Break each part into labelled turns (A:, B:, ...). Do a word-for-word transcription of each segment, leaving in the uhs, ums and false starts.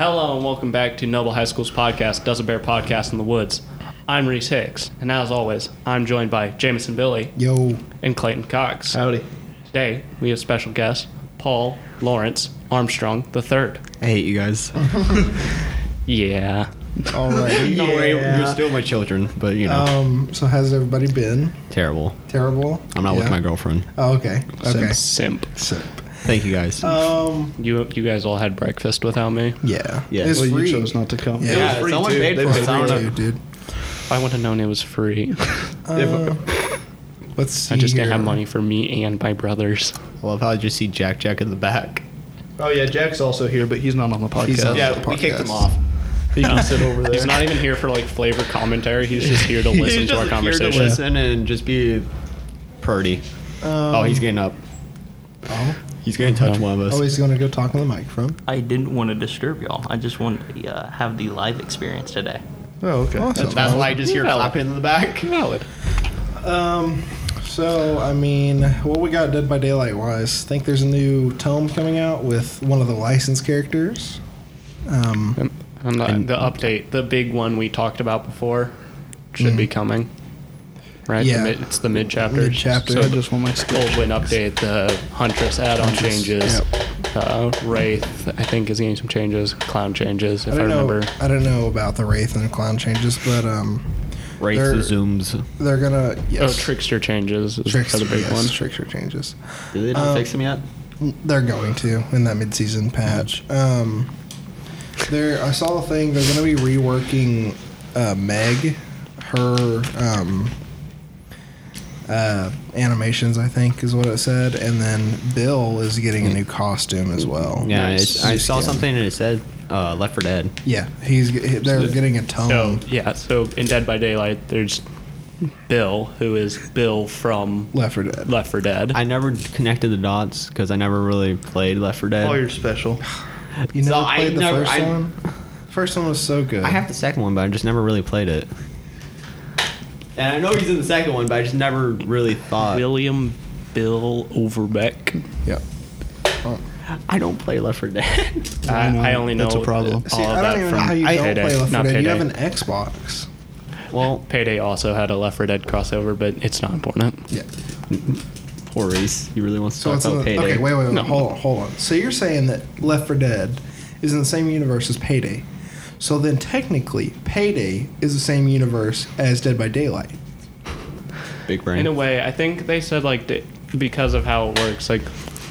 A: Hello and welcome back to Noble High School's podcast, Does a Bear Podcast in the Woods. I'm Reese Hicks, and as always, I'm joined by Jameson Billy
B: Yo.
A: and Clayton Cox.
C: Howdy.
A: Today, we have special guest, Paul Lawrence Armstrong the third.
C: I hate you guys.
A: Yeah.
B: All right.
C: Don't worry, you're still my children, but you know,
B: Um. So how's everybody been?
C: terrible.
B: Terrible.
C: I'm not
B: Yeah.
C: with my girlfriend.
B: Oh, okay. Okay.
A: Simp.
B: Simp.
C: Thank you guys.
B: Um.
A: You you guys all had breakfast without me.
B: Yeah.
C: Yeah.
B: It's
D: Well,
B: free.
D: you chose not to come.
B: Yeah.
D: It was
C: Yeah,
D: free
C: someone
D: too.
C: paid
D: They
C: for it.
D: paid
C: I don't
D: for
C: know.
B: Dude, dude.
A: If I would have known it was free,
B: Uh, let's see
A: I just
B: here.
A: didn't have money for me and my brothers.
C: I love how I just see Jack Jack in the back.
D: Oh yeah, Jack's also here, but he's not on the podcast.
B: He's on
C: Yeah,
B: the
C: we kicked him
B: podcast.
C: off.
D: He can sit over there.
A: He's not even here for like flavor commentary. He's just here to listen
C: He's
A: to our
C: just
A: conversation.
C: Here to listen and just be pretty.
B: Um,
C: oh, he's getting up.
B: Oh,
C: He's going to touch one of us.
B: oh, he's gonna go talk on the microphone.
E: I didn't want to disturb y'all. I just wanted to uh, have the live experience today.
D: Oh okay.
B: Awesome.
C: That's why I just hear
A: Valid.
C: clapping in the back.
A: Valid.
B: Um. So I mean, what we got Dead by Daylight wise? Think there's a new tome coming out with one of the licensed characters. Um.
A: And, and the,
C: And-
A: the update, the big one we talked about before, should be coming. Right?
B: Yeah.
A: The mid, it's the mid chapters.
B: Mid-chapter.
A: So
D: I just want my skill.
A: Goldwyn update, the Huntress add-on
B: Huntress,
A: changes. Uh, Wraith, I think, is getting some changes. Clown changes, if I,
B: I don't
A: remember.
B: know. I don't know about the Wraith and the Clown changes, but um,
C: Wraith
B: They're-
C: the zooms.
B: they're gonna
A: Oh,
B: yes.
A: Trickster changes is
B: Trickster,
A: the big
B: yes,
A: one.
B: Trickster changes.
C: Did they not
B: Um,
C: fix him yet?
B: They're going to in that mid-season patch. Um, there, I saw a thing. They're going to be reworking uh, Meg, her um, uh, animations. I think is what it said, and then Bill is getting a new costume as well.
C: Yeah,
A: nice.
C: it's, I
B: New
C: saw
B: skin.
C: something and it said uh, Left for Dead.
B: Yeah, he's they're getting a tone.
A: So, yeah, so in Dead by Daylight, there's Bill, who is Bill from
B: Left for Dead.
A: Left four Dead.
C: I never connected the dots because I never really played Left for Dead.
D: Oh, you're special.
B: You
C: So
B: never
C: I
B: played the
C: never-
B: first
C: I-
B: one. First one was so good.
C: I have the second one, but I just never really played it. And I know he's in the second one, but I just never really thought.
A: William Bill Overbeck.
B: Yep.
C: I don't play Left for Dead.
A: I,
D: I know.
A: I only know
D: That's a problem.
A: all
B: See,
A: of
B: I
A: that
B: don't even
A: from
B: know how you
C: I-
B: don't
A: Payday,
B: play Left
A: not
B: for Dead. You
A: Payday.
B: have an Xbox.
C: Well,
A: Payday also had a Left four Dead crossover, but it's not important.
B: Yeah.
C: poor Reese. He really wants to
B: So
C: talk
B: it's in
C: about
B: the,
C: Payday.
B: okay. Wait, wait, wait.
A: No.
B: Hold on, hold on. So you're saying that Left for Dead is in the same universe as Payday. So then technically, Payday is the same universe as Dead by Daylight.
C: Big brain.
A: In a way, I think they said like da- because of how it works, like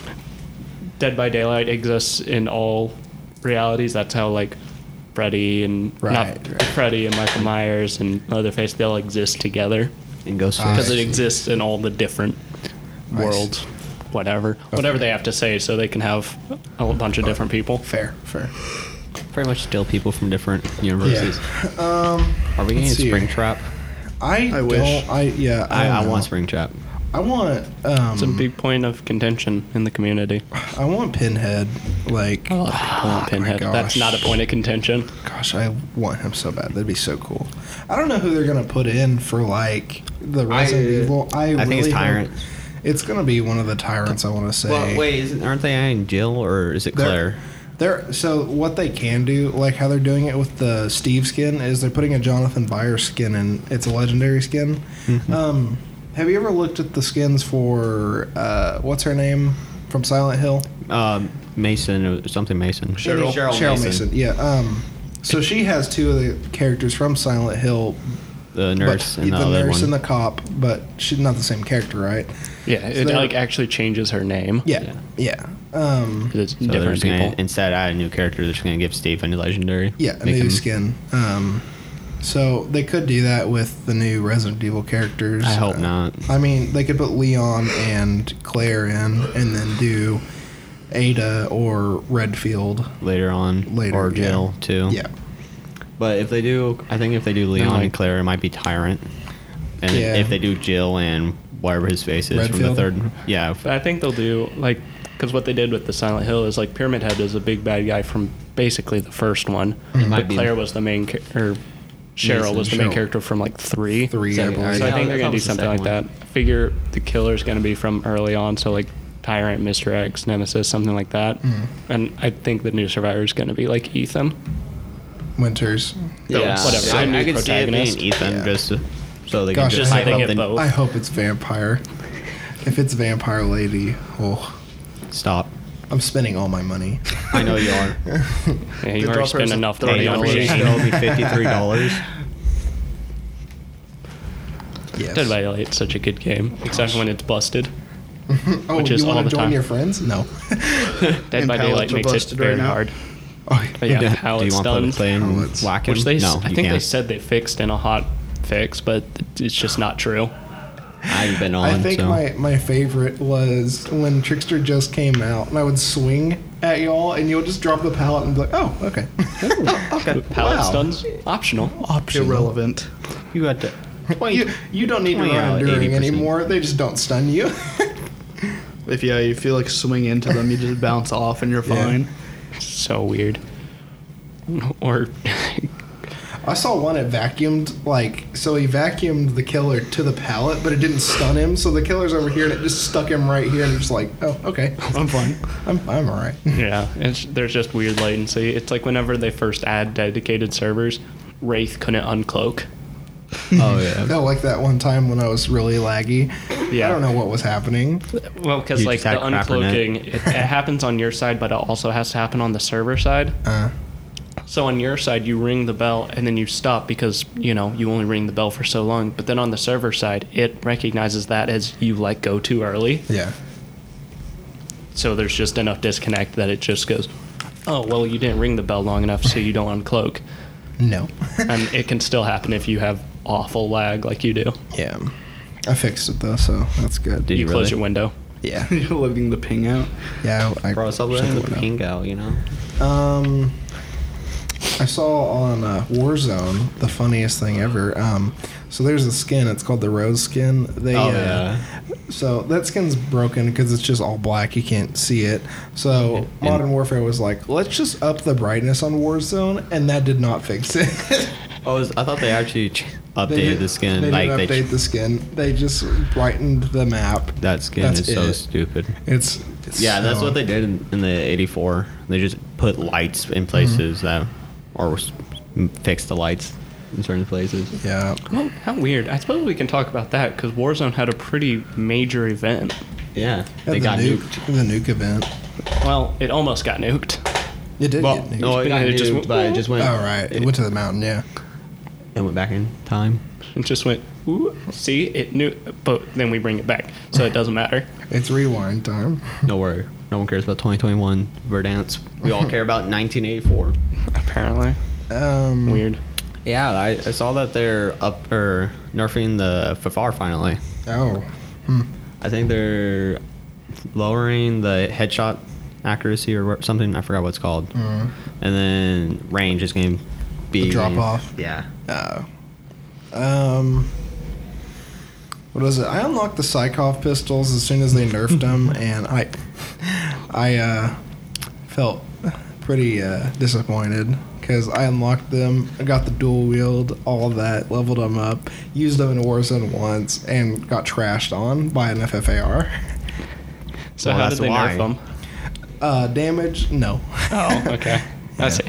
A: Dead by Daylight exists in all realities. That's how like Freddy and
B: Right,
A: not
B: right.
A: Freddy and Michael Myers and Leatherface, they'll exist together
C: And Ghostface.
B: Ah,
A: because
B: I
A: it
B: see.
A: exists in all the different
B: I see.
A: worlds, whatever, whatever they have to say, so they can have a bunch of different people.
B: Fair, fair.
C: Pretty much still people from different universes.
B: Um,
C: Are we getting
B: Let's see.
C: Springtrap?
B: I,
D: I wish.
B: don't. I yeah. I,
C: I,
B: don't
C: I
B: know.
C: want Springtrap.
B: I want. Um,
A: It's a big point of contention in the community.
B: I want Pinhead. Like,
A: A lot of people want
B: oh my
A: Pinhead. That's
B: gosh.
A: not a point of contention.
B: Gosh, I want him so bad. That'd be so cool. I don't know who they're gonna put in for like the Resident
C: I-
B: Evil. I,
C: I
B: really
C: think it's
B: hope-
C: Tyrant.
B: It's gonna be one of the tyrants. I want to say.
C: Well, wait, isn't, aren't they adding Jill or is it
B: They're-
C: Claire?
B: They're so what they can do, like how they're doing it with the Steve skin, is they're putting a Jonathan Byers skin in. It's a legendary skin.
C: Mm-hmm.
B: Um, have you ever looked at the skins for uh, what's her name from Silent Hill?
C: Um, Mason, or something Mason.
D: Cheryl.
C: Cheryl,
B: Cheryl Mason. Yeah. Um, so she has two of the characters from Silent Hill.
C: The nurse
B: but
C: and the,
B: the
C: other
B: nurse
C: one.
B: and the cop, but she's not the same character, right?
A: Yeah, it
B: they're-
A: like actually changes her name.
B: Yeah. Yeah. Um,
A: 'Cause it's
C: so they're
A: different
C: just gonna,
A: people.
C: instead of add a new character, they're just going to give Steve a new legendary.
B: yeah, a
C: Make
B: new
C: him-
B: skin. Um, so they could do that with the new Resident Evil characters.
C: I hope
B: Uh,
C: not.
B: I mean, they could put Leon and Claire in, and then do Ada or Redfield.
C: Later on.
B: Later,
C: Or
B: yeah.
C: Jill, too.
B: Yeah.
C: But if they do, I think if they do Leon
A: like-
C: and Claire, it might be Tyrant. And
B: Yeah.
C: if they do Jill and whatever his face is from the
B: Redfield?
C: third. Yeah.
A: But I think they'll do like because what they did with the Silent Hill is like Pyramid Head is a big bad guy from basically the first one.
C: might
A: But
C: be-
A: Claire was the main cha- or Cheryl
C: Mason.
A: was the main
B: Cheryl.
A: character from like three.
B: Three, I
C: Second-
B: believe.
A: So I
C: Yeah,
A: think they're
C: that
A: gonna do
C: was the
A: something like
C: second
A: that. Figure the killer's gonna be from early on, so like Tyrant, Mister X, Nemesis, something like that.
B: Mm.
A: And I think the new Survivor is going to be like Ethan.
B: Winters.
C: Yeah,
A: whatever.
C: I,
A: A new
C: I could see it being
A: protagonist.
C: Ethan
B: Yeah.
C: just to, so they
B: Gosh,
C: can just
B: I
C: hype
A: hope
C: up
A: they
C: the
A: get both.
B: I hope it's vampire. If it's vampire lady, oh,
C: stop.
B: I'm spending all my money.
C: I know you are.
A: Yeah, you
D: The
A: already
D: drop
A: spent
D: is
A: enough
D: thirty
A: money on
C: Hey,
D: dollars.
A: Shane.
C: it'll be fifty-three dollars.
B: Yes.
A: Dead by Daylight, such a good game, except when it's busted.
B: oh,
A: which
B: you
A: is all
B: want
A: the
B: to join
A: time.
B: your friends? No.
A: Dead
D: And
A: by
D: pallets
A: Daylight
D: are
A: makes it
D: busted right
A: very
D: now.
A: hard.
B: Oh,
A: But yeah,
C: Do you
A: pallet
C: want to
A: stuns,
C: play and
B: Pallets.
C: whack him?
A: which they, s-
C: no,
A: I
C: you
A: think they
C: can't.
A: said they fixed in a hot fix, but it's just not true.
C: I haven't been on.
B: I think
C: so.
B: my, my favorite was when Trickster just came out, and I would swing at y'all, and you'll just drop the pallet and be like, "Oh, okay."
A: Okay. Pallet
B: Wow.
A: stuns, optional.
B: Optional.
D: Irrelevant.
C: you got to.
B: You, you don't need to
C: twenty
B: run
C: out,
B: enduring
C: eighty percent.
B: anymore. They just don't stun you.
D: If yeah, you feel like swing into them, you just bounce off and you're
B: Yeah.
D: fine.
A: So weird. Or
B: I saw one that vacuumed, like, so he vacuumed the killer to the pallet, but it didn't stun him. So the killer's over here, and it just stuck him right here, and he's just like, "Oh, okay,
D: I'm fine.
B: I'm I'm all right."
A: yeah, it's, there's just weird latency. It's like whenever they first add dedicated servers, Wraith couldn't uncloak.
C: Oh yeah.
B: Felt like that one time when I was really laggy.
A: Yeah.
B: I don't know what was happening.
A: Well, because
C: You
A: like
C: just had
A: the
C: crapper net.
A: uncloaking, it, it happens on your side, but it also has to happen on the server side.
B: Uh,
A: So on your side, you ring the bell and then you stop because you know you only ring the bell for so long. But then on the server side, it recognizes that as you like go too early.
B: yeah.
A: So there's just enough disconnect that it just goes, oh well, you didn't ring the bell long enough, so you don't uncloak.
B: No.
A: And it can still happen if you have awful lag like you do.
B: Yeah. I fixed it though, so that's good.
C: Did
A: you
C: you
A: close
C: really?
A: your window.
B: Yeah.
D: You're letting the ping out.
B: Yeah. I
C: Bro, stop
B: shut
C: letting
B: the
C: the
B: window.
C: ping out. You know.
B: Um, I saw on uh, Warzone the funniest thing ever. Um, so there's a skin. It's called the Rose skin. They,
C: Oh,
B: uh,
C: yeah.
B: So that skin's broken because it's just all black. You can't see it. So
C: And-
B: Modern Warfare was like, let's just up the brightness on Warzone, and that did not fix it.
C: Oh, was, I thought they actually ch- updated
B: They did-
C: the skin.
B: They
C: like
B: didn't
C: they
B: update
C: ch-
B: the skin. They just brightened the map.
C: that skin
B: That's
C: is so
B: it.
C: stupid.
B: It's, it's
C: Yeah, that's
B: so-
C: what they did in, in the eighty-four. They just put lights in places
B: Mm-hmm.
C: that, or s- fixed the lights in certain places.
B: Yeah.
A: Well, how weird. I suppose we can talk about that because Warzone had a pretty major event.
C: Yeah,
B: Yeah,
C: they
B: the
C: got
B: nuke,
C: nuked.
B: The nuke event.
A: Well, it almost got nuked.
B: It did
C: Well,
B: get nuked.
C: no, it got
A: It just
C: nuked,
A: went-
C: but it just went.
B: Oh right, it went to the mountain. Yeah.
C: It went back in time.
A: It just went, ooh, see, it knew, but then we bring it back, so it doesn't matter.
B: It's rewind time.
C: No worry. No one cares about twenty twenty-one Verdansk. We all care about nineteen eighty-four.
A: Apparently.
B: Um,
A: Weird.
C: Yeah, I, I saw that they're up or nerfing the F F R finally.
B: Oh. Hmm.
C: I think they're lowering the headshot accuracy or wha- something. I forgot what it's called.
B: Mm.
C: And then range is going to be
B: The drop off.
C: Yeah.
B: Oh. Um. What was it? I unlocked the Psychov pistols as soon as they nerfed them, and I, I uh, felt pretty uh, disappointed because I unlocked them, I got the dual wield, all of that, leveled them up, used them in Warzone once, and got trashed on by an F F A R.
A: So
C: Well,
A: how
C: that's
A: did they
C: why.
A: nerf them?
B: Uh, damage? No.
A: Oh, okay. I
B: Yeah.
A: see.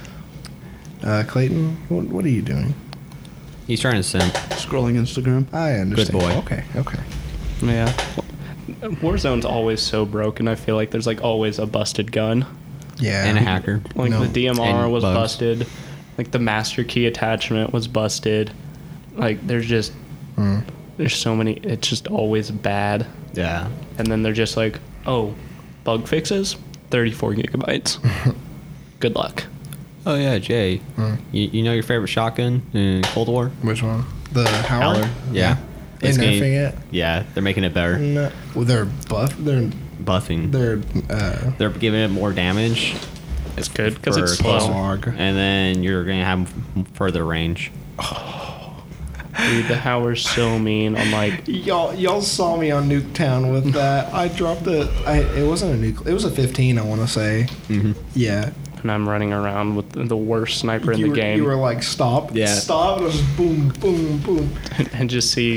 B: Uh, Clayton, what, what are you doing?
C: He's trying to simp.
D: Scrolling Instagram.
B: I understand.
C: boy.
B: Okay, okay.
A: Yeah. Warzone's always so broken. I feel like there's like always a busted gun.
B: Yeah.
C: And a hacker.
A: Like
B: No.
A: the D M R
C: And
A: was
C: bugs.
A: busted. Like the master key attachment was busted. Like there's just
B: Mm.
A: there's so many. It's just always bad.
C: Yeah.
A: And then they're just like, oh, bug fixes, thirty-four gigabytes. Good luck.
C: Oh, yeah, Jay.
B: Hmm.
C: You, you know your favorite shotgun in Cold War?
B: Which one? The Howler?
C: Howler? Yeah.
B: They
C: It's
B: nerfing
C: getting-
B: it?
C: Yeah, they're making it better.
B: No. Well, they're buff. They're
C: Buffing.
B: they're uh.
C: They're giving it more damage.
A: It's good because
C: for
A: it's
C: closer.
A: slow.
B: Log.
C: And then you're going to have further range.
A: Dude, the Howler's so mean. I'm like,
B: Y'all, y'all saw me on Nuketown with that. I dropped it. I it wasn't a nuke. It was a fifteen. I want to say.
C: Mm-hmm.
B: Yeah.
A: and I'm running around with the worst sniper in
B: you
A: the
B: were,
A: game.
B: You were like, stop.
C: Yeah.
B: Stop. It was just boom, boom, boom.
A: and just see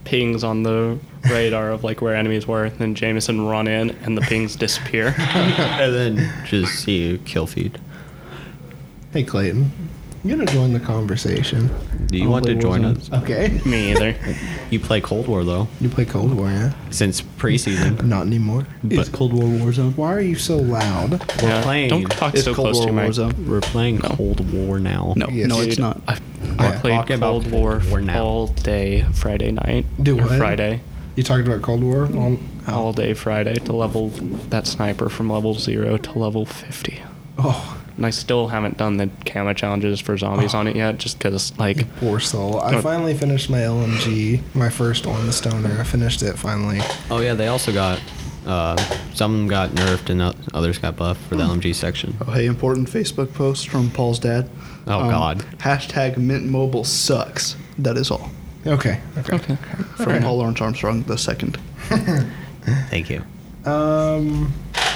A: pings on the radar of like where enemies were. Then Jameson run in and the pings disappear.
C: And then just see you kill feed.
B: Hey, Clayton. You gonna join the conversation?
C: Do you
B: I'll
C: want to
B: play
C: join
B: Warzone.
C: us?
B: Okay.
A: Me either.
C: You play Cold War though,
B: You play Cold War, yeah?
C: since preseason.
B: Not anymore.
D: Is Cold War Warzone?
B: Why are you so loud?
C: We're
A: Yeah,
C: playing.
A: Don't talk
D: It's
A: so
D: Cold
A: close
D: War
A: to my.
D: Warzone.
C: We're playing Cold War now.
D: No,
B: Yes.
D: no, it's
A: Dude,
D: not.
A: I, I
B: Yeah.
A: played
C: Talking about
A: Cold War,
C: War now.
A: all day Friday night.
B: Do
A: or
B: what?
A: Friday.
B: You talked about Cold War? On,
A: All day Friday to level that sniper from level zero to level fifty.
B: Oh,
A: And I still haven't done the camo challenges for zombies
B: Oh.
A: on it yet, just because like
B: poor soul. I
A: Oh.
B: finally finished my L M G, my first one, the Stoner. I finished it finally.
C: Oh yeah, they also got. Uh, some got nerfed and o- others got buffed for the L M G section.
D: Oh, hey, important Facebook post from Paul's dad. Um,
C: Oh, God.
D: Hashtag Mint Mobile sucks. That is all.
B: Okay. Okay.
A: okay.
D: From
B: Okay.
D: Paul Lawrence Armstrong the second.
C: Thank you.
B: Um.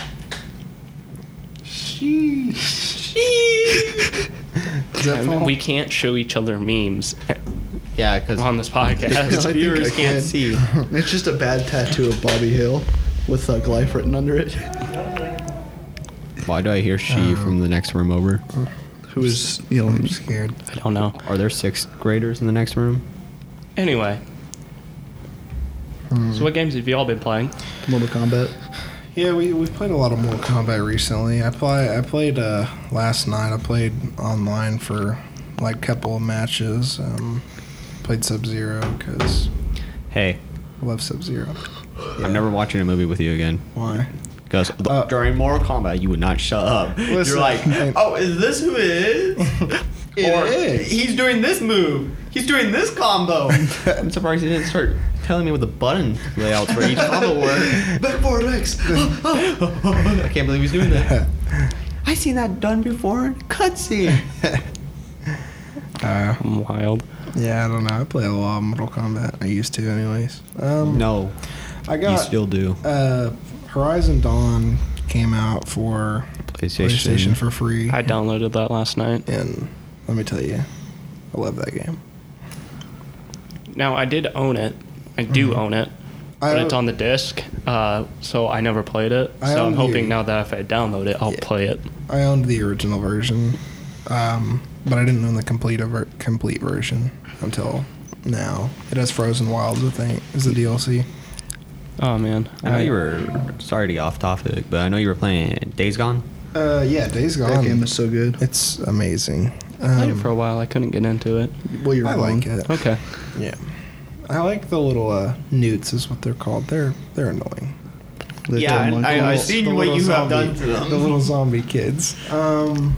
B: Sheesh. Is that Paul?
A: We can't show each other memes
C: Yeah, because
A: on this podcast.
B: I
C: viewers
B: think I
C: can't
B: can.
C: see.
D: It's just a bad tattoo of Bobby Hill with uh, Glyph written under it.
C: Why do I hear she from the next room over?
D: Who is yelling?
B: I'm scared.
A: I don't know.
C: Are there sixth graders in the next room?
A: Anyway,
B: Hmm.
A: so what games have you all been playing?
D: Mortal Kombat.
B: Yeah, we we played a lot of Mortal Kombat recently. I play I played uh last night. I played online for like a couple of matches. Um, played Sub Zero because
C: Hey,
B: I love Sub Zero.
C: I'm never watching a movie with you again.
B: Why?
C: Because
B: Uh,
C: during Mortal Kombat, you would not shut up.
B: Listen,
C: You're like,
B: I-
C: oh, is this who it is?
B: It
C: or
B: is.
C: he's doing this move. He's doing this combo. I'm surprised he didn't start telling me what the button layouts for each combo were. Back forward X. I can't believe he's doing that. I seen that done before in cutscene.
B: Uh,
A: I'm wild.
B: yeah, I don't know. I play a lot of Mortal Kombat. I used to, anyways. Um,
C: No,
B: I
C: you
B: got
C: still do.
B: uh, Horizon Dawn came out for
C: PlayStation.
B: PlayStation for free,
A: I downloaded that last night.
B: and let me tell you, I love that game.
A: Now I did own it. I do own it,
B: Mm-hmm. I
A: but
B: own-
A: it's on the disc, uh, so I never played it.
B: I
A: So
B: own
A: I'm hoping
B: the-
A: now that if I download it, I'll
B: Yeah.
A: play it.
B: I owned the original version, um, but I didn't own the complete ver- complete version until now. It has Frozen Wilds, I think, is the D L C.
A: Oh man,
C: I know you were sorry to get off topic, but I know you were playing Days Gone.
B: Uh, yeah, Days Gone.
D: That game is so good.
B: It's amazing.
A: I played it
B: Um,
A: for a while. I couldn't get into it.
D: Well, you're
B: I
D: wrong.
B: like it.
A: Okay.
B: Yeah, I like the little uh, newts, is what they're called. They're they're annoying.
D: They
C: Yeah,
D: don't like
C: I-
D: the
C: I
D: little-
C: seen
B: The
C: what
B: little
C: you have
B: zombie-
C: done to them.
B: The little zombie kids. Um.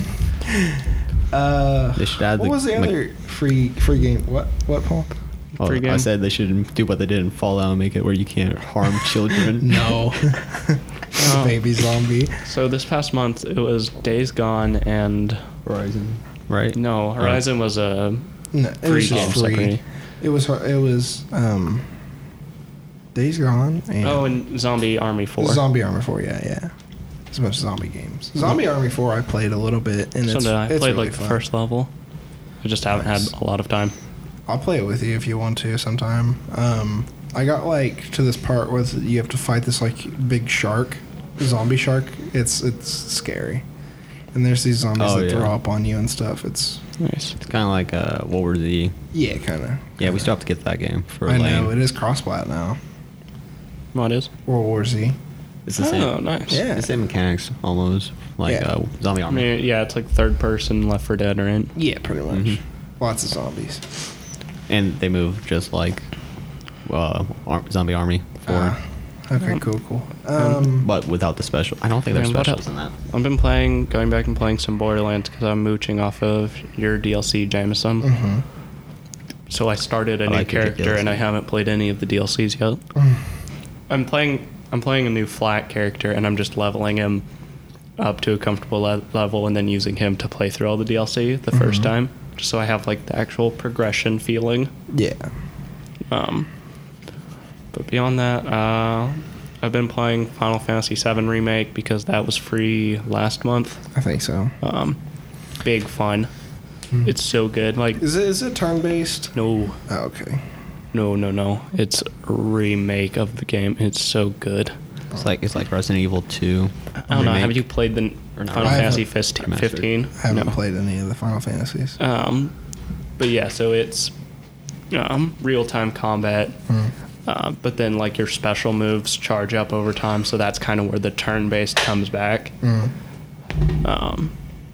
B: uh,
C: They should add
B: what
C: the-
B: was the
C: like-
B: other free free game? What what Paul?
C: Oh,
A: Free
C: I
A: game.
C: said they should do what they did in Fallout and make it where you can't harm children.
B: No.
A: Oh.
B: Baby zombie.
A: So this past month it was Days Gone and
C: Horizon, right?
A: no Horizon was a
B: No, it
A: free
B: was
A: game
B: just free.
A: separately.
B: It was it was um. Days Gone and,
A: Oh, and Zombie Army Four.
B: Zombie Army Four. Yeah, yeah. There's a bunch of zombie games. Zombie Army Four I played a little bit, and
A: so
B: it's,
A: did I. I
B: it's
A: played
B: really
A: like the
B: fun.
A: first level. I just haven't
B: Nice.
A: had a lot of time.
B: I'll play it with you if you want to sometime. Um, I got like to this part where you have to fight this like big shark, zombie shark. It's it's scary, and there's these zombies
C: Oh,
B: that
C: yeah.
B: throw up on you and stuff. It's
A: Nice.
C: It's kind of like uh, World War Z.
B: yeah, kind of.
C: Yeah, we still have to get that game for
B: I
C: Lane.
B: know it is cross-plat now.
A: What is?
B: World War Z.
C: It's the same.
A: Oh, nice.
B: Yeah.
C: The same mechanics almost like
B: Yeah.
C: uh, Zombie
A: I
C: Army.
A: mean, yeah, it's like third person Left four Dead, right?
B: Yeah, pretty much.
C: Mhm.
B: Lots of zombies.
C: And they move just like uh, Ar- Zombie Army four,
B: Ah, okay, cool, cool. Um,
C: but without the special. I don't think there's
A: Man, what
C: specials
A: else?
C: in that.
A: I've been playing, going back and playing some Borderlands because I'm mooching off of your D L C, Jameson.
B: mhm.
A: So I started a
C: I
A: new
C: like your
A: character
C: D L C.
A: and I haven't played any of the D L Cs yet. I'm playing. I'm playing a new flat character and I'm just leveling him up to a comfortable le- level and then using him to play through all the D L C the first time, just so I have like the actual progression feeling.
B: Yeah.
A: Um, but beyond that, uh, I've been playing Final Fantasy seven Remake because that was free last month.
B: I think so.
A: Um, big fun. It's so good. Like,
B: Is it is it turn based?
A: no,
B: Oh, okay.
A: no, no, no. It's a remake of the game. It's so good.
C: It's like it's like Resident Evil two.
A: I don't know. Have you played the
C: Or not?
A: Final
B: I
A: Fantasy
B: haven't-
A: fifteen?
B: I haven't
A: No.
B: played any of the Final Fantasies.
A: Um, but yeah, so it's um, real-time combat.
B: Hmm.
A: Uh, but then like your special moves charge up over time, so that's kind of where the turn-based comes back.
B: Mm.
A: Um,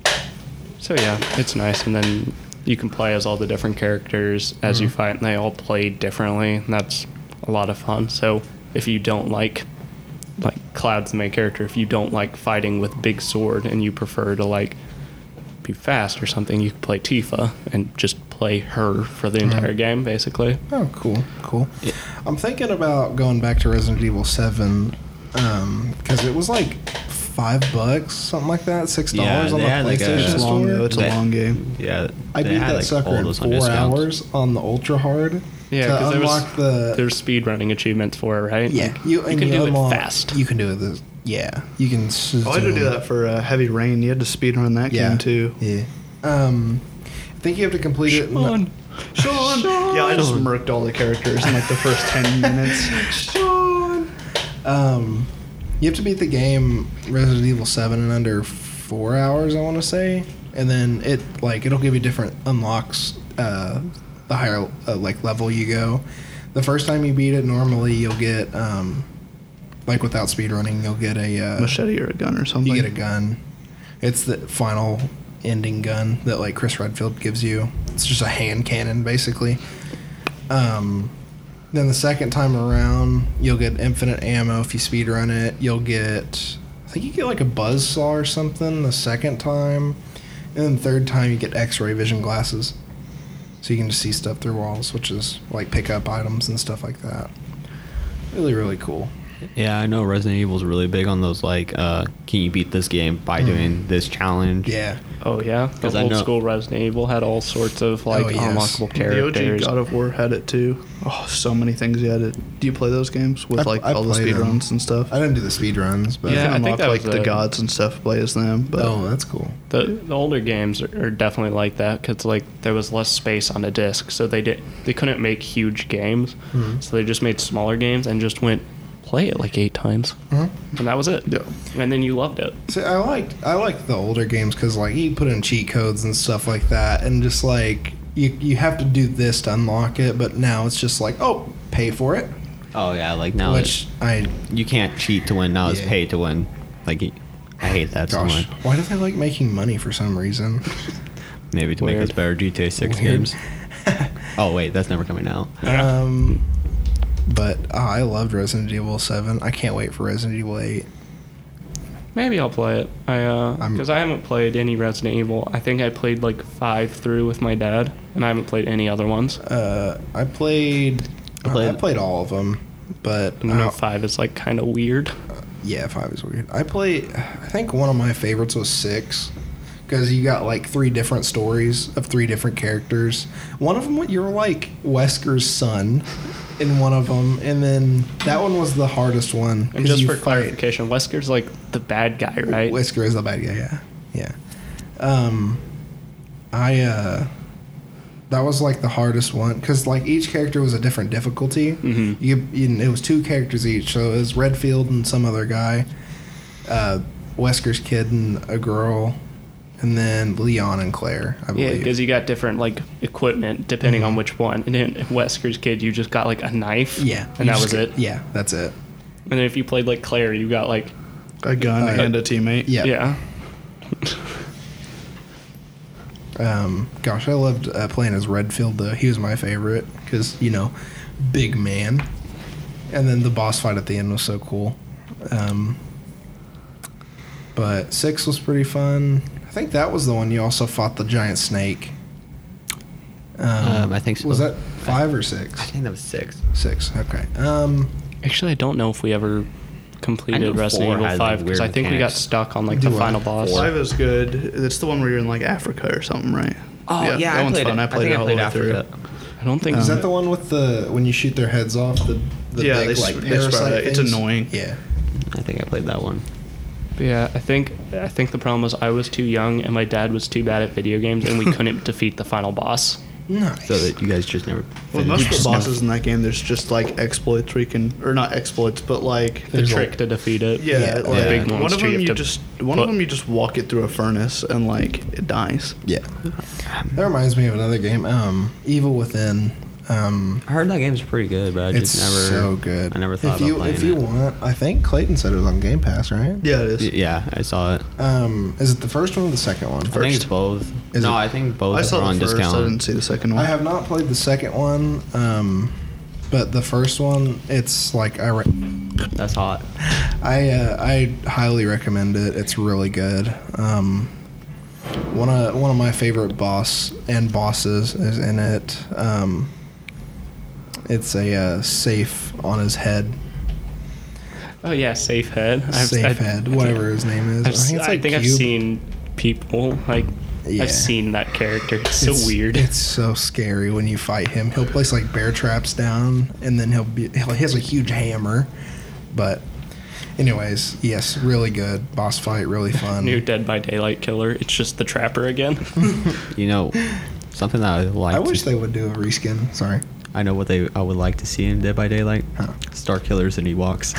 A: so yeah, it's nice, and then you can play as all the different characters as you fight, and they all play differently, and that's a lot of fun. So if you don't like, like Cloud's the main character, if you don't like fighting with big sword and you prefer to like be fast or something, you can play Tifa and just play her for the entire game, basically.
B: Oh, cool, cool. I'm thinking about going back to Resident Evil seven because it was like five bucks, something like that, six
C: Yeah,
B: dollars on
C: they
B: the
C: had like a-
B: PlayStation
D: It's long
B: Store.
D: though. It's a
C: They-
D: long game.
C: Yeah,
B: I
C: they
B: beat
C: had,
B: that
C: like,
B: sucker
C: all
B: in
C: those on
B: four
C: discount.
B: hours on the ultra hard.
A: Yeah,
B: to
A: because there was
B: unlock the
A: there's speedrunning achievements for it, right?
B: yeah.
A: Like,
B: You,
A: you
B: and
A: can
B: you
A: do
B: unlock-
A: it fast.
B: You can do it. This, yeah, you can.
D: Oh, I had to do that for uh, Heavy Rain. You had to speedrun that
B: Yeah,
D: game too.
B: Yeah. Um, I think you have to complete it. in-
A: Sean.
D: Sean. Yeah, I just murked all the characters in like the first ten minutes.
B: Sean. Um, you have to beat the game Resident Evil seven in under four hours, I want to say, and then it like it'll give you different unlocks. Uh, the higher uh, like level you go, the first time you beat it, normally you'll get um, like without speedrunning, you'll get a uh,
D: Machete or a gun or something.
B: you get a gun. It's the final ending gun that like Chris Redfield gives you. It's just a hand cannon basically. Um, then the second time around, you'll get infinite ammo if you speedrun it. You'll get, I think you get like a buzzsaw or something the second time, and then the third time you get X-ray vision glasses, so you can just see stuff through walls, which is like pick up items and stuff like that. Really, really cool.
C: Yeah, I know Resident Evil's really big on those, like, uh, can you beat this game by doing this challenge?
B: Yeah.
A: Oh yeah, the
C: 'Cause I
A: old
C: know-
A: school Resident Evil had all sorts of like
B: Oh, yes.
A: unlockable
D: The O G
A: characters.
D: God of War had it too. Oh, so many things you had to. Do you play those games with
B: I-
D: like
B: I
D: all the
B: played
D: speed
B: them.
D: runs and stuff?
B: I didn't do the speedruns, but
A: Yeah,
D: You
A: I
D: can
A: think
D: unlock
A: that
D: like
A: was
D: the
A: a-
D: gods and stuff, play as them. But
B: oh, that's cool.
A: The, the older games are, are definitely like that because like there was less space on the disc, so they did they couldn't make huge games,
B: Mhm.
A: so they just made smaller games and just went play it like eight times,
B: Mhm.
A: and that was it.
D: Yeah.
A: And then you loved it.
B: See, I liked I liked the older games because like you put in cheat codes and stuff like that, and just like you you have to do this to unlock it. But now it's just like, oh, pay for it,
C: Oh, yeah, like now
B: which I
C: it- you can't cheat to win. Now it's
B: Yeah.
C: pay to win. Like, y- I hate that so
B: gosh,
C: much.
B: why do they like making money for some reason?
C: Maybe to make
A: Weird.
C: us better G T A six
B: Weird.
C: games. Oh, wait, that's never coming out.
B: Um, but oh, I loved Resident Evil seven. I can't wait for Resident Evil eight.
A: Maybe I'll play it. I uh,
B: I'm-
A: because I haven't played any Resident Evil. I think I played like five through with my dad, and I haven't played any other ones.
B: Uh, I played
C: I played-
B: I played all of them, but
A: I know
B: uh,
A: five is like kind of weird.
B: yeah, five is weird. I played. I think one of my favorites was six. Because you got like three different stories of three different characters. One of them, you're like Wesker's son in one of them, and then that one was the hardest one.
A: And
B: 'cause
A: just
B: you
A: for
B: fight-
A: clarification, Wesker's like the bad guy, right?
B: Wesker is the bad guy. Yeah, yeah. Um, I uh, that was like the hardest one because like each character was a different difficulty.
A: Mhm.
B: You, you, it was two characters each, so it was Redfield and some other guy, uh, Wesker's kid and a girl. And then Leon and Claire, I
A: Yeah,
B: believe.
A: because you got different like equipment depending
B: Mhm.
A: on which one. And in Wesker's kid, you just got like a knife.
B: yeah.
A: and
B: you
A: that
B: just
A: was
B: get-
A: it.
B: Yeah, that's it.
A: And then if you played like Claire, you got like
D: a gun
B: Uh,
D: and a teammate.
B: Yeah.
A: yeah.
B: Um, gosh, I loved uh, playing as Redfield, though. He was my favorite because, you know, big man. And then the boss fight at the end was so cool. Um, but six was pretty fun. I think that was the one you also fought the giant snake. Um,
C: Um, I think so.
B: Was that five or
C: I
B: six?
C: think that was six.
B: Six. Okay. Um,
A: Actually, I don't know if we ever
C: I
A: completed
C: know
A: Resident
C: four
A: Evil
C: had, like,
A: five because
C: weird
A: I think we got
C: mechanics.
A: stuck on like
B: Do
A: the
B: I?
A: final boss.
C: Four.
D: Five is good. It's the one where you're in like Africa or something, right?
C: Oh, yeah,
D: that
C: I
D: one's
C: played
D: fun.
C: it.
D: I played
C: think
D: it all the way through.
C: Africa.
A: I don't think
B: is
A: so.
B: that the one with the when you shoot their heads off the the
D: Yeah,
B: big
D: they
B: like
D: s- they sprout
B: parasite
D: out. It's
B: things?
D: annoying.
B: Yeah.
C: I think I played that one.
A: But yeah, I think I think the problem was I was too young and my dad was too bad at video games and we couldn't defeat the final boss.
B: Nice.
F: so that you guys just never.
D: Well,
F: finish.
D: most of
A: just
D: the
A: never-
D: bosses in that game, there's just like exploits where you can, or not exploits, but like
A: The
B: There's
A: trick
B: a-
A: to defeat it.
D: yeah,
B: Yeah,
D: like,
A: big
D: one
A: monster
D: of them
A: you have
D: you
A: to
D: just one
A: put-
D: of them you just walk it through a furnace and like it dies.
B: Yeah. That reminds me of another game, um, Evil Within. Um,
F: I heard that game's pretty good, but I
B: it's
F: just never.
B: so good.
F: I never thought
B: if
F: about
B: you
F: playing
B: if you
F: it.
B: want, I think Clayton said it was on Game Pass, right?
D: Yeah, it is.
F: Y- Yeah, I saw it.
B: Um, is it the first one or the second one?
F: I think it's
D: First.
F: both.
B: Is
F: no,
B: it-
F: I think both
D: I
F: are
D: saw
F: on
D: the first.
F: discount.
D: I didn't see the second one.
B: I have not played the second one, um, but the first one, it's like I, re-
F: That's hot.
B: I, uh, I highly recommend it. It's really good. Um, one of one of my favorite boss and bosses is in it. Um, it's a uh, safe on his head,
A: Oh yeah, safe head. I've-
B: safe
A: I've-
B: head, whatever his name is.
A: I've,
B: I think, it's
A: I
B: like
A: think I've
B: Cube.
A: seen people like
B: Yeah.
A: I've seen that character. It's so
B: It's-
A: weird.
B: It's so scary when you fight him. He'll place like bear traps down, and then he'll be he'll, he has a huge hammer. But, anyways, yes, really good boss fight, really fun.
A: New Dead by Daylight killer. It's just the Trapper again.
F: You know, something that I would like.
B: I
F: to,
B: wish they would do a reskin. Sorry.
F: I know what they. I would like to see in Dead by Daylight.
B: Huh.
F: Star Killers and Ewoks.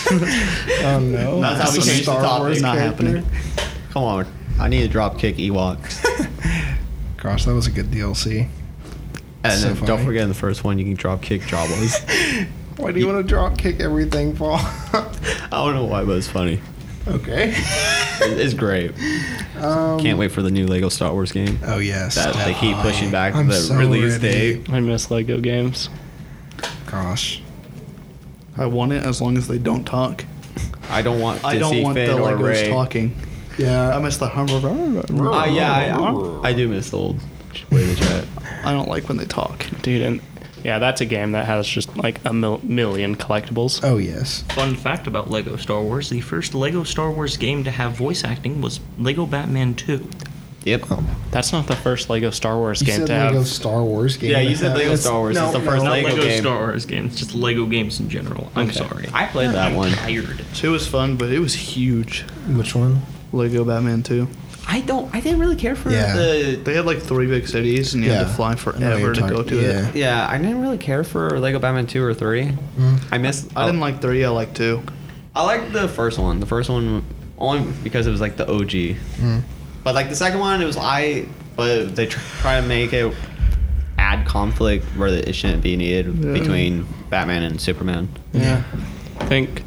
B: Oh no!
F: That's how we
B: a
F: changed the
B: Star
F: topic.
B: Wars
D: Not
B: character?
D: happening.
F: Come on, I need to drop kick Ewoks.
B: Gosh, that was a good D L C.
F: And
B: So
F: then don't
B: funny.
F: forget in the first one you can drop kick Jawas.
B: Why do you want to drop kick everything, Paul?
F: I don't know why, but it's funny.
B: Okay.
F: It- It's great.
B: Um,
F: Can't wait for the new Lego Star Wars game.
B: Oh yes.
F: That they keep pushing back
B: I'm
F: the
B: so
F: release
B: ready.
F: date.
A: I miss Lego games.
B: Gosh.
D: I want it as long as they don't talk.
F: I don't want to
D: I don't
F: see
D: want
F: Finn
D: the
F: or
D: Legos
F: Ray.
D: talking.
B: Yeah.
D: I miss the hum.
F: Uh, yeah, I, I do miss the old way they chat.
D: I don't like when they talk.
A: Dude, and yeah, that's a game that has just like a mil- million collectibles.
B: Oh yes.
E: Fun fact about Lego Star Wars: the first Lego Star Wars game to have voice acting was Lego Batman two.
F: Yep.
A: That's not the first Lego Star Wars
B: You
A: game
B: said
A: to
B: Lego
A: have.
B: Star Wars game.
F: Yeah, you
B: to
F: said
B: have-
F: Lego
B: it's-
F: Star Wars.
B: no,
F: It's the
B: no,
F: first
B: no.
E: Not
F: Lego
E: Lego
F: game.
E: Star Wars games, just Lego games in general. I'm
A: Okay.
E: sorry.
F: I played that
E: I'm
F: one.
E: tired.
D: Two was fun, but it was huge.
B: Which one?
D: Lego Batman two.
F: I don't. I didn't really care for
B: Yeah.
F: the.
D: They had like three big cities, and you had
B: Yeah.
D: to fly
B: I know what
D: forever
B: you're
D: to go
B: talking-
D: to
B: yeah.
D: it.
F: Yeah, I didn't really care for Lego Batman two or three.
B: Mm.
F: I missed.
D: I didn't like three. I liked two.
F: I liked the first one. The first one only because it was like the O G.
B: Mm.
F: But like the second one, it was I. But they tr- try to make it add conflict where it shouldn't be needed
D: Yeah.
F: between Batman and Superman.
A: Yeah. I think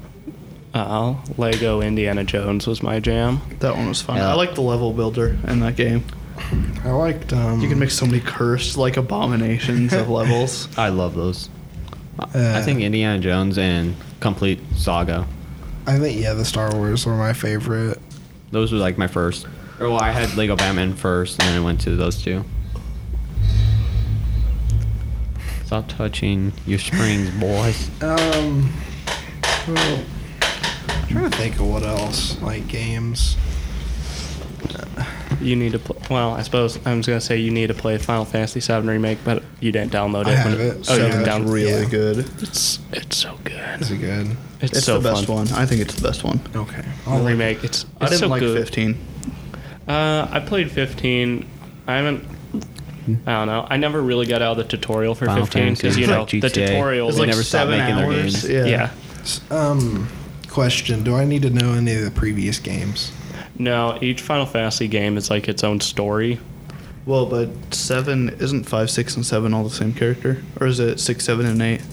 A: uh, Lego Indiana Jones was my jam.
D: That one was fun.
F: Yeah.
D: I liked the level builder in that game.
B: I liked. Um,
D: You can make so many cursed like abominations of levels.
F: I love those. I
B: Uh,
F: think Indiana Jones and Complete Saga.
B: I think yeah, the Star Wars were my favorite.
F: Those were like my first. Oh, I had Lego Batman first, and then I went to those two. Stop touching your springs, boys.
B: Um, well, I'm trying to think of what else like games.
A: You need to play. Well, I suppose I was gonna say you need to play Final Fantasy seven remake, but you didn't download it.
B: I have
A: when
B: it.
A: Oh, you
B: So
A: didn't
B: it's
A: download
D: really
B: Yeah.
D: good.
A: It's it's so good.
B: Is it good?
A: It's,
D: It's
A: so
D: the best
A: fun.
D: one. I think it's the best one.
B: Okay.
A: The remake. It's, it's
D: I didn't
A: so
D: like
A: good.
D: fifteen.
A: Uh, I played fifteen. I haven't. I don't know. I never really got out of the tutorial for
F: Final
A: fifteen because
F: Fantasy,
A: you know
F: like G
A: the
F: T A.
A: tutorial.
F: It's
A: was
F: like never stopped
D: seven
F: making their
D: hours.
F: games.
D: Yeah.
A: yeah.
B: S- Um, question: do I need to know any of the previous games?
A: No, each Final Fantasy game is like its own story.
D: Well, but seven isn't five, six, and seven all the same character, or is it six, seven, and eight?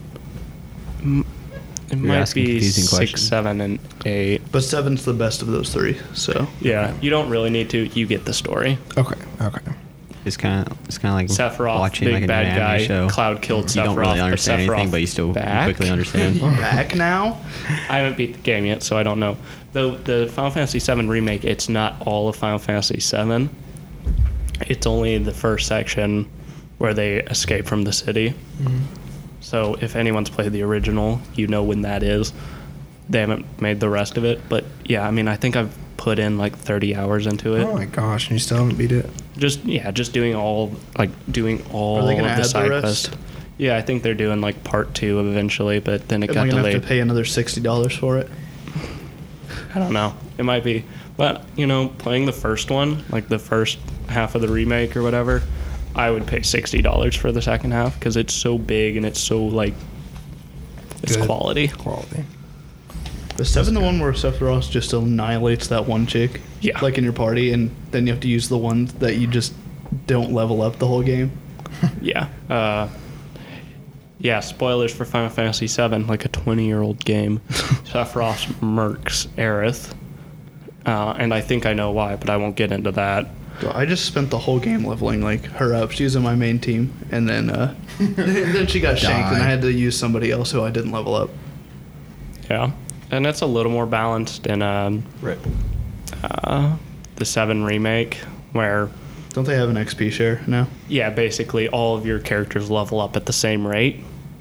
A: It
F: You're
A: might
F: asking
A: be
F: confusing
A: six,
F: questions.
A: seven, and eight.
D: But seven's the best of those three. So
A: Yeah, you don't really need to. You get the story.
B: Okay. Okay.
F: It's kind of it's kind of like
A: Sephiroth,
F: watching
A: big
F: like an
A: bad
F: anime
A: guy.
F: show.
A: Cloud killed
F: You
A: Sephiroth.
F: don't really
A: but
F: understand anything,
A: Sephiroth
F: but you still
A: back.
F: quickly understand.
D: back now.
A: I haven't beat the game yet, so I don't know. Though the Final Fantasy seven remake, it's not all of Final Fantasy seven. It's only the first section where they escape from the city. So if anyone's played the original, you know when that is. They haven't made the rest of it, but yeah, I mean, I think I've put in like thirty hours into it.
B: Oh my gosh, and you still haven't beat it?
A: Just yeah, just doing all like doing all
D: Are they gonna
A: of
D: add
A: the
D: the
A: side
D: rest?
A: quests. Yeah, I think they're doing like part two eventually, but then it
D: Am
A: got
D: I gonna
A: delayed.
D: have to pay another sixty dollars for it?
A: I don't know. It might be. But, you know, playing the first one, like the first half of the remake or whatever, I would pay sixty dollars for the second half because it's so big and it's so like it's
B: Good.
A: quality.
B: Quality.
D: The seven, the one where Sephiroth just annihilates that one chick,
A: Yeah.
D: like in your party, and then you have to use the one that you just don't level up the whole game.
A: Yeah. Uh, yeah, spoilers for Final Fantasy seven, like a twenty-year-old game. Sephiroth murks Aerith. Uh, and I think I know why, but I won't get into that.
D: So I just spent the whole game leveling like her up. She's in my main team, and then uh, then she got shanked, and I had to use somebody else who I didn't level up.
A: Yeah. And it's a little more balanced in um,
F: Rip.
A: uh, the seven remake, where,
D: Don't they have an X P share now?
A: yeah, basically all of your characters level up at the same rate.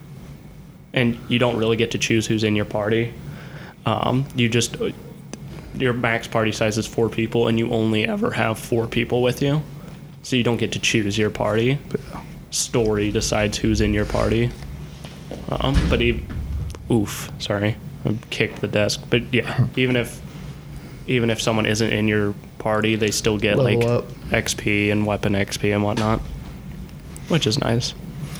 A: And you don't really get to choose who's in your party. Um, you just, your max party size is four people, and you only ever have four people with you. So you don't get to choose your party. Story decides who's in your party. Um, but even, oof, sorry, I kicked the desk. But yeah, even if even if someone isn't in your party, they still get
D: Level
A: like
D: up.
A: X P and weapon X P and whatnot, which is nice.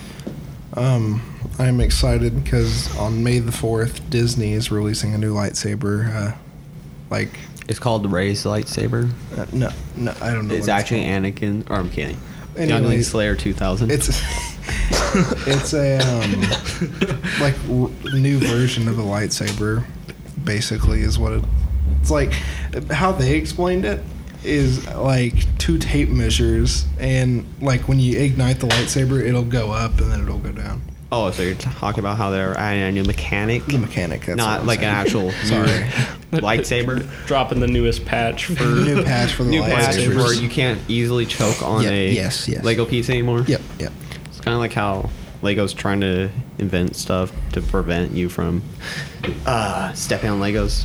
B: Um, I'm excited because on May the fourth, Disney is releasing a new lightsaber. Uh, like,
F: It's called the Ray's lightsaber.
B: uh, no, no, I don't know.
F: It's
B: what
F: actually
B: called.
F: Anakin. Or I'm kidding.
B: Anyways,
F: Youngling Slayer two thousand.
B: It's it's a um, like r- new version of a lightsaber. Basically, is what it, it's like. How they explained it is like two tape measures, and like when you ignite the lightsaber, it'll go up and then it'll go down.
F: Oh, so you're talking about how they're adding a new mechanic?
B: The mechanic. That's what
F: Not
B: I'm
F: like an
B: saying.
F: actual
B: Sorry.
F: new lightsaber.
A: Dropping the newest patch for
B: New patch for the
F: New patch
B: lightsabers.
F: where you can't easily choke on
B: Yeah,
F: a
B: yes, yes.
F: Lego piece anymore.
B: Yep, yep.
F: It's kind of like how Lego's trying to invent stuff to prevent you from uh, stepping on Legos.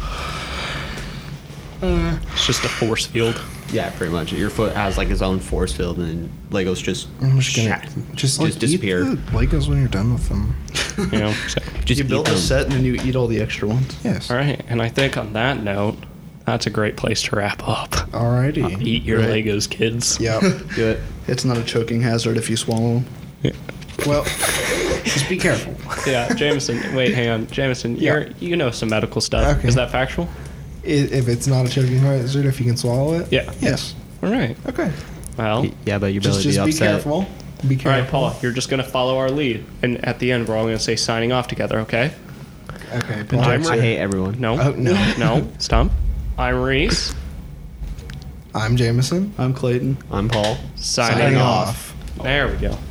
A: it's just a force field.
F: Yeah, pretty much. Your foot has like its own force field, and Legos just
B: I'm just gonna
F: shat-
B: just,
F: just
B: like,
F: disappear.
B: Eat the Legos when you're done with them.
A: You know. So.
F: Just
D: you
F: eat
D: build a
F: them.
D: set and then you eat all the extra ones.
B: Yes.
A: All right, and I think on that note, that's a great place to wrap up.
B: Alrighty.
A: Eat your
B: Right.
A: Legos, kids.
B: Yep.
F: Do it.
D: It's not a choking hazard if you swallow them.
B: Well, just be careful.
A: Yeah, Jameson. Wait, hang on, Jameson.
B: Yeah.
A: You're you know some medical stuff.
B: Okay.
A: Is that factual?
B: I- If it's not a choking hazard, if you can swallow it.
A: Yeah.
B: Yes.
A: All right.
B: Okay.
A: Well,
F: Yeah, but your
B: Just,
F: belly
B: just
F: be
B: be
F: upset.
B: careful. Be
A: all
B: careful.
A: right, Paul. You're just gonna follow our lead, and at the end, we're all gonna say signing off together. Okay?
B: Okay. Paul.
A: I'm
F: I hate everyone.
A: No.
B: Oh, no.
A: No. Stop. I'm Reese.
B: I'm Jameson.
D: I'm Clayton.
F: I'm Paul.
A: Signing,
B: Signing
A: off.
B: off.
A: There we go.